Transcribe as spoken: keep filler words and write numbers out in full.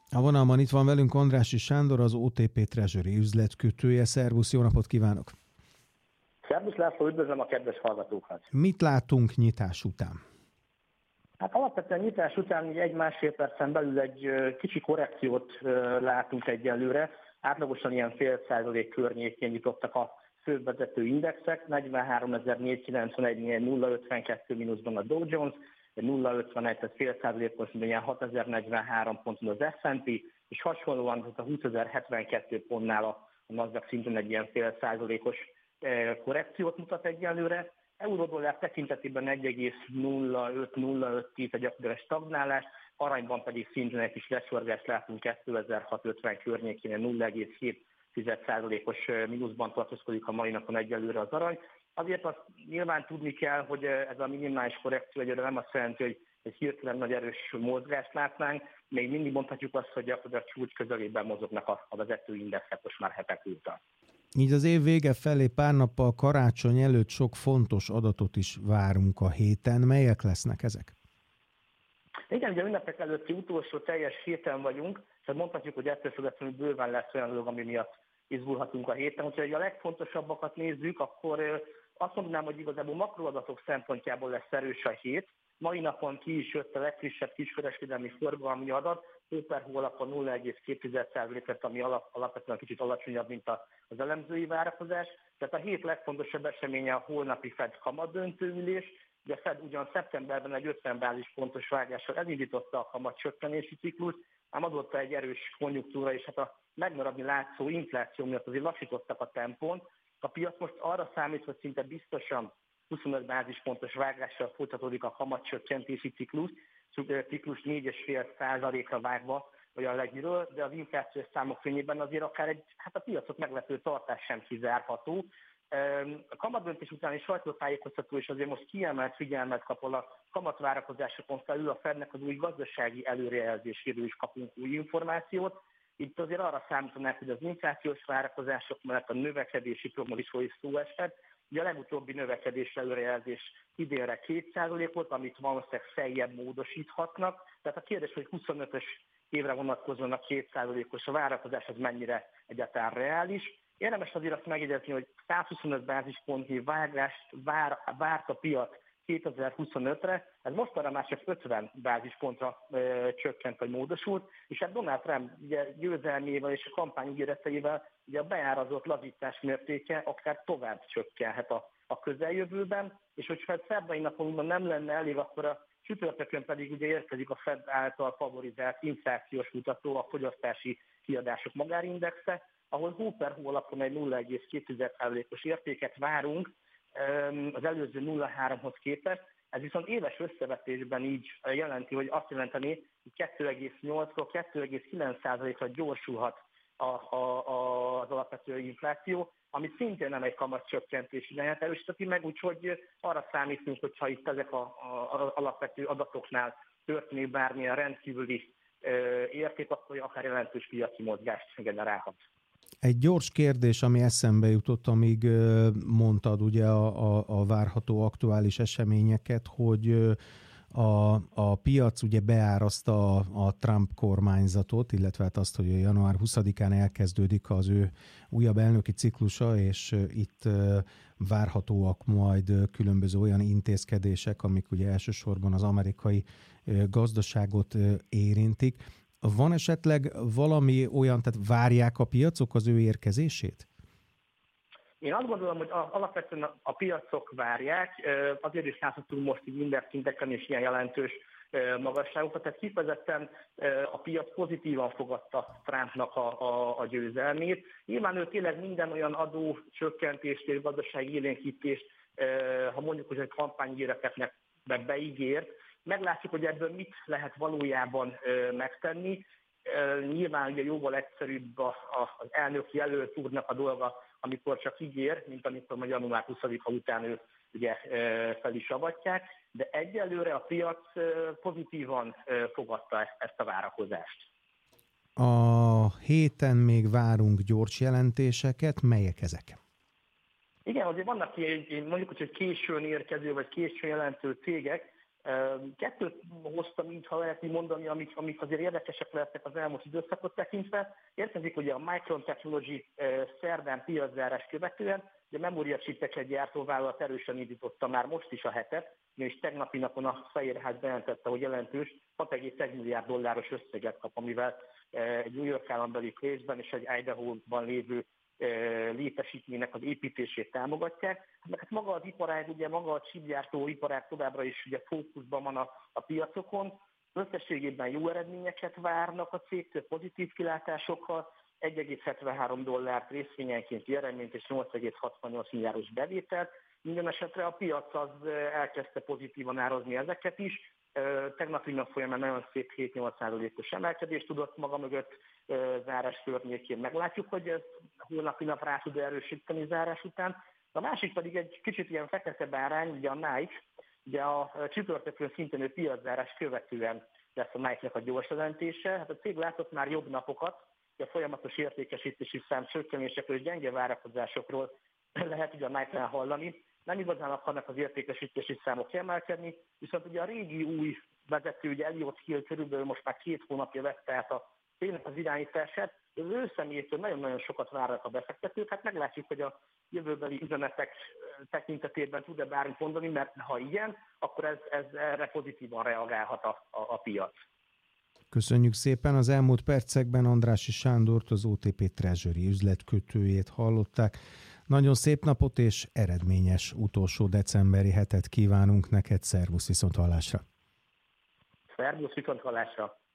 A vonalban itt van velünk Andrássy Sándor, az o té pé Treasury üzletkötője. Szervusz, jó napot kívánok! Szervusz László, üdvözlöm a kedves hallgatókat! Mit látunk nyitás után? Hát alapvetően nyitás után egy másfél percen belül egy kicsi korrekciót látunk egyelőre. Átlagosan ilyen fél százalék környékén nyitottak a fővezető indexek. negyvenháromezer-négyszázkilencvenegy nulla egész ötvenkettő mínuszban a Dow Jones, nulla egész ötvenegy, tehát fél százalékos, ilyen hatezer-negyvenhárom ponton az es and pé, és hasonlóan a húszezer-hetvenkettő pontnál a Nasdaq szintén egy ilyen fél százalékos korrekciót mutat egyelőre. Euró-dollár tekintetében egy egész nulla öt nulla öt két egy gyakorlatilag stagnálás, aranyban pedig szintén egy kis lesorgást látunk kétezer-hatszázötven környékén, nulla egész hét százalékos mínuszban tartózkodik a mai napon egyelőre az arany. Azért azt nyilván tudni kell, hogy ez a minimális korrekció egyelőre nem azt jelenti, hogy egy hirtelen nagy erős mozgást látnánk, még mindig mondhatjuk azt, hogy a csúcs közelében mozognak a, a vezető indexek most már hetek óta. Így az év vége felé pár nappal karácsony előtt sok fontos adatot is várunk a héten. Melyek lesznek ezek? Igen, ugye ünnepek előtti utolsó teljes héten vagyunk, és mondhatjuk, hogy ettől függetlenül bőven lesz olyan dolog, ami miatt izgulhatunk a héten. Úgyhogy a legfontosabbakat nézzük, akkor azt mondanám, hogy igazából makroadatok szempontjából lesz erős a hét. Mai napon ki is jött a legfrissebb kiskereskedelmi forgalmi adat, hó per hó alapon nulla egész két százalék lett, ami alap, alapvetően kicsit alacsonyabb, mint az elemzői várakozás. Tehát a hét legfontosabb eseménye a holnapi Fed kamatdöntőülés. Ugye a Fed ugyan szeptemberben egy ötven bázispontos vágással elindította a kamatcsökkenési ciklust, ám azóta egy erős konjunktúra és hát a megmaradni látszó infláció miatt azért lassítottak a tempón. A piac most arra számít, hogy szinte biztosan huszonöt bázispontos vágással folytatódik a kamatcsökkentési ciklus, ciklus négy egész öt százalékra vágva olyan legmiről, de az inflációs számok fényében azért akár egy, hát a piacot meglepő tartás sem kizárható. A kamatdöntés utáni sajtótájékoztató is azért most kiemelt figyelmet kap, a kamatvárakozásokon felül a Fednek az új gazdasági előrejelzéséről is kapunk új információt. Itt azért arra számítanák, hogy az inflációs várakozások mellett a növekedési prognózisról is szó esett. Ugye a legutóbbi növekedés előrejelzés idénre két százalék volt, amit valószínűleg feljebb módosíthatnak. Tehát a kérdés, hogy huszonötös évre vonatkozóan a két százalékos várakozás az mennyire egyáltalán reális. Érdemes azért azt megjegyezni, hogy százhuszonöt bázispontnyi vágást vár, várt a piac kétezer-huszonötre, ez mostanra már csak ötven bázispontra ö, csökkent vagy módosult, és hát Donald Trump ugye, győzelmével és a kampány ígéreteivel ugye a beárazott lazítás mértéke akár tovább csökkenhet a, a közeljövőben, és hogyha ez szerdai napon nem lenne elég, akkor a csütörtökön pedig ugye érkezik a Fed által favorizált inflációs mutató, a fogyasztási kiadások magárindexe, ahol hó per hó alapon egy nulla egész két százalékos értéket várunk az előző nulla egész háromhoz képest. Ez viszont éves összevetésben így jelenti, hogy azt jelenteni, hogy kettő egész nyolcról kettő egész kilenc százalékra gyorsulhat a, a, az alapvető infláció, ami szintén nem egy kamatcsökkentési lehet erősíteti meg, úgyhogy arra számítunk, hogyha itt ezek az alapvető adatoknál történik bármilyen rendkívüli ö, érték, akkor akár jelentős piaci mozgást generálhat. Egy gyors kérdés, ami eszembe jutott, amíg mondtad ugye a, a, a várható aktuális eseményeket, hogy a, a piac ugye beárazta a, a Trump kormányzatot, illetve hát azt, hogy január huszadikán elkezdődik az ő újabb elnöki ciklusa, és itt várhatóak majd különböző olyan intézkedések, amik ugye elsősorban az amerikai gazdaságot érintik. Van esetleg valami olyan, tehát várják a piacok az ő érkezését? Én azt gondolom, hogy alapvetően a piacok várják, azért is láthatunk most így indexszinteken is ilyen jelentős magasságokat, tehát kifejezetten a piac pozitívan fogadta Trumpnak a, a, a győzelmét. Nyilván ő tényleg minden olyan adó csökkentést és gazdasági élénkítést, ha mondjuk, hogy egy kampányígéretnek beígért, meglátjuk, hogy ebből mit lehet valójában megtenni. Nyilván ugye jóval egyszerűbb az elnök jelölt úrnak a dolga, amikor csak ígér, mint amikor majd január huszadika után ő ugye fel is avatják, de egyelőre a piac pozitívan fogadta ezt a várakozást. A héten még várunk gyors jelentéseket, melyek ezek? Igen, azért vannak mondjuk, hogy későn érkező vagy későn jelentő cégek. Kettőt hoztam így, ha lehet így mondani, amik, amik azért érdekesek lehetnek az elmúlt időszakot tekintve. Érkezik ugye a Micron Technology szerdán piaczárás követően, de a memória chipeket gyártóvállalat erősen indította már most is a hetet, és tegnapi napon a Fehérház bejelentette, hogy jelentős hat egész egy milliárd dolláros összeget kap, amivel egy New York állambeli részben és egy Idaho-ban lévő létesítménynek az építését támogatják. Hát maga az iparág, ugye maga a chipgyártó iparág továbbra is ugye fókuszban van a, a piacokon. Összességében jó eredményeket várnak a cégtől, pozitív kilátásokkal, egy egész hetvenhárom dollárt részvényenkénti eredményt és nyolc egész hatvannyolc milliárdos bevételt. Minden esetre a piac az elkezdte pozitívan árazni ezeket is. Tegnapi nap folyamán nagyon szép hét-nyolc százalékos emelkedést tudott maga mögött zárás környékén. Meglátjuk, hogy ez holnapi nap rá tud erősíteni zárás után. A másik pedig egy kicsit ilyen fekete bárány, ugye a Nike, ugye a csütörtökön szintén piaczárás követően lesz a Nike-nek a gyors jelentése. Hát a cég látott már jobb napokat, a folyamatos értékesítési szám csökkenésekről és gyenge várakozásokról lehet ugye a Nike-nál hallani. Nem igazán akarnak az értékesítési számok emelkedni, viszont ugye a régi új vezető, ugye Elliot Hill körülbelül most már két hónapja vette át a cégnek az irányítását, az ő személyétől nagyon-nagyon sokat várnak a befektetők, hát meglátjuk, hogy a jövőbeli üzenetek tekintetében tud-e bármit mondani, mert ha igen, akkor ez, ez erre pozitívan reagálhat a, a, a piac. Köszönjük szépen! Az elmúlt percekben Andrássy Sándort, az o té pé Treasury üzletkötőjét hallották. Nagyon szép napot és eredményes utolsó decemberi hetet kívánunk neked, szervusz, viszonthallásra! Szervusz, viszonthallásra!